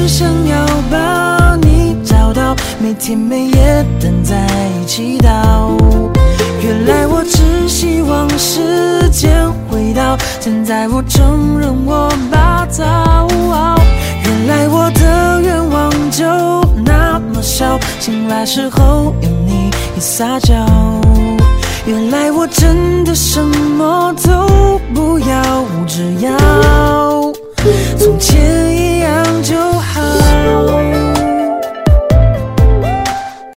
只想要把你找到，每天每夜等在祈祷。原来我只希望时间回到，现在我承认我霸道。原来我的愿望就那么小，醒来时候有你一撒娇。原来我真的什么都